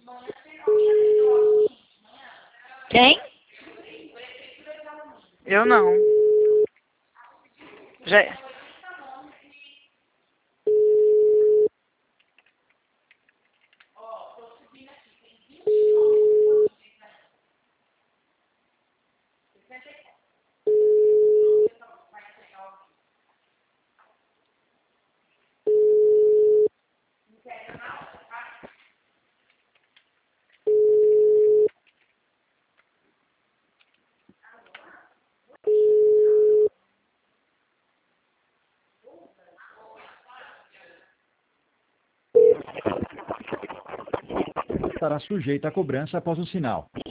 Quem? Eu não. Já... Estará sujeita a cobrança após o sinal.